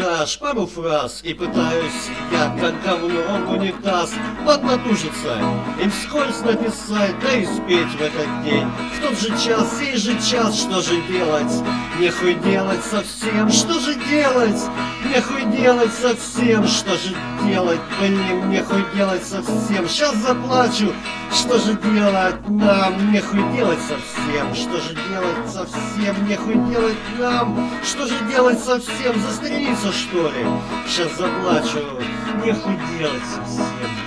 монтаж, пару фраз, и пытаюсь я, как говно в унитаз, поднатужиться и вскользь написать, да и спеть в этот день. В тот же час, сей же час, что же делать? Нехуй делать совсем, что же делать? Нехуй делать совсем, что же делать? Блин, нехуй делать совсем. Сейчас заплачу, что же делать нам? Нехуй делать совсем, что же делать совсем? Нехуй делать нам, что же делать совсем? Застрелиться, что ли? Сейчас заплачу, нехуй делать совсем.